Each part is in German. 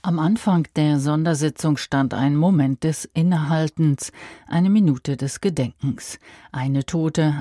Am Anfang der Sondersitzung stand ein Moment des Innehaltens, eine Minute des Gedenkens. Eine Tote,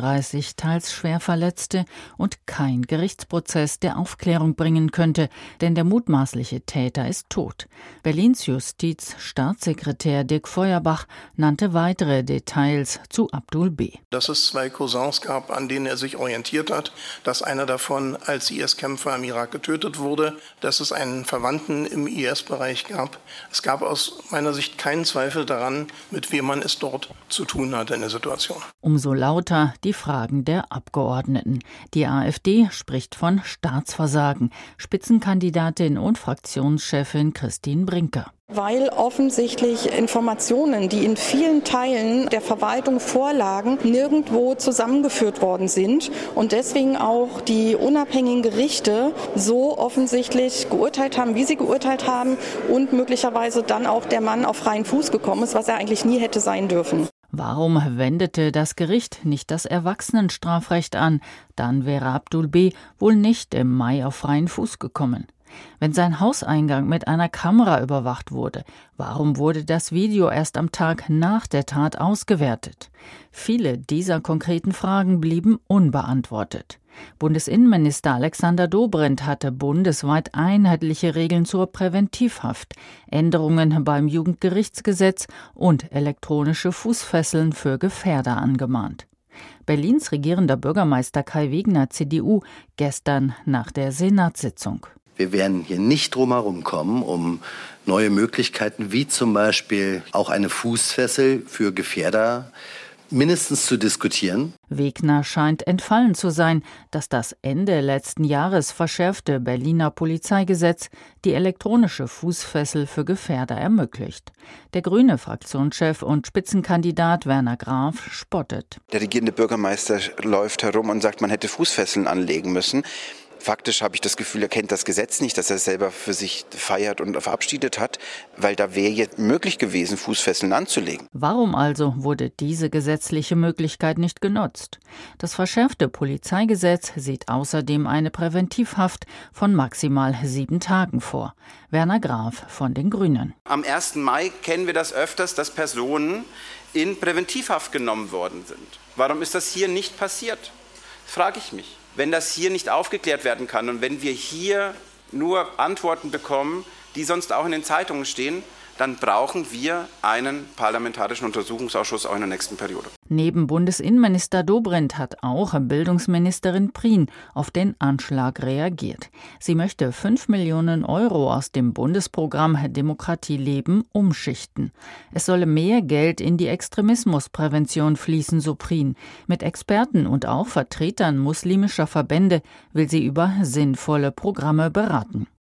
31 teils schwer Verletzte und kein Gerichtsprozess, der Aufklärung bringen könnte, denn der mutmaßliche Täter ist tot. Berlins Justizstaatssekretär Dirk Feuerbach nannte weitere Details zu Abdul B. Dass es 2 Cousins gab, an denen er sich orientiert hat, dass einer davon als IS-Kämpfer im Irak getötet wurde, dass es einen Verwandten im IS-Bereich gab. Es gab aus meiner Sicht keinen Zweifel daran, mit wem man es dort zu tun hatte in der Situation. Umso lauter die Fragen der Abgeordneten. Die AfD spricht von Staatsversagen. Spitzenkandidatin und Fraktionschefin Christine Brinker. Weil offensichtlich Informationen, die in vielen Teilen der Verwaltung vorlagen, nirgendwo zusammengeführt worden sind und deswegen auch die unabhängigen Gerichte so offensichtlich geurteilt haben, wie sie geurteilt haben und möglicherweise dann auch der Mann auf freien Fuß gekommen ist, was er eigentlich nie hätte sein dürfen. Warum wendete das Gericht nicht das Erwachsenenstrafrecht an? Dann wäre Abdul B. wohl nicht im Mai auf freien Fuß gekommen. Wenn sein Hauseingang mit einer Kamera überwacht wurde, warum wurde das Video erst am Tag nach der Tat ausgewertet? Viele dieser konkreten Fragen blieben unbeantwortet. Bundesinnenminister Alexander Dobrindt hatte bundesweit einheitliche Regeln zur Präventivhaft, Änderungen beim Jugendgerichtsgesetz und elektronische Fußfesseln für Gefährder angemahnt. Berlins regierender Bürgermeister Kai Wegner, CDU, gestern nach der Senatssitzung. Wir werden hier nicht drum herum kommen, um neue Möglichkeiten, wie zum Beispiel auch eine Fußfessel für Gefährder, mindestens zu diskutieren. Wegner scheint entfallen zu sein, dass das Ende letzten Jahres verschärfte Berliner Polizeigesetz die elektronische Fußfessel für Gefährder ermöglicht. Der grüne Fraktionschef und Spitzenkandidat Werner Graf spottet. Der regierende Bürgermeister läuft herum und sagt, man hätte Fußfesseln anlegen müssen. Faktisch habe ich das Gefühl, er kennt das Gesetz nicht, dass er es selber für sich feiert und verabschiedet hat, weil da wäre jetzt möglich gewesen, Fußfesseln anzulegen. Warum also wurde diese gesetzliche Möglichkeit nicht genutzt? Das verschärfte Polizeigesetz sieht außerdem eine Präventivhaft von maximal 7 Tagen vor. Werner Graf von den Grünen. Am 1. Mai kennen wir das öfters, dass Personen in Präventivhaft genommen worden sind. Warum ist das hier nicht passiert? Frage ich mich. Wenn das hier nicht aufgeklärt werden kann und wenn wir hier nur Antworten bekommen, die sonst auch in den Zeitungen stehen, dann brauchen wir einen parlamentarischen Untersuchungsausschuss auch in der nächsten Periode. Neben Bundesinnenminister Dobrindt hat auch Bildungsministerin Prien auf den Anschlag reagiert. Sie möchte 5 Millionen Euro aus dem Bundesprogramm Demokratie leben umschichten. Es solle mehr Geld in die Extremismusprävention fließen, so Prien. Mit Experten und auch Vertretern muslimischer Verbände will sie über sinnvolle Programme beraten.